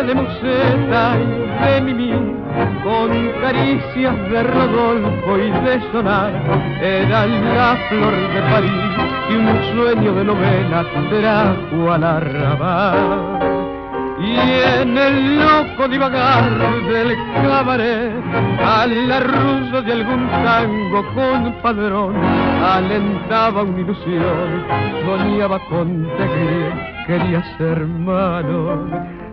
de Musetta y de Mimi, con caricias de Rodolfo y de Sonar, era la flor de París y un sueño de novela trajo al arrabal. Y en el loco divagar del cabaret, a la rusa de algún tango con padrón, alentaba una ilusión, soñaba con Tegrier, quería ser hermano.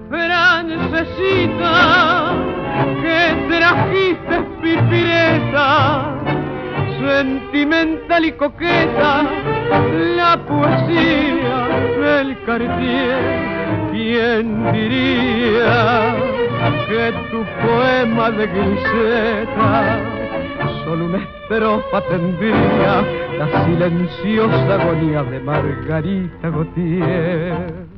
Francesita, que trajiste pipireta, sentimental y coqueta, la poesía del Cartier. ¿Quién diría que tu poema de griseta solo una estrofa tendría la silenciosa agonía de Margarita Gautier?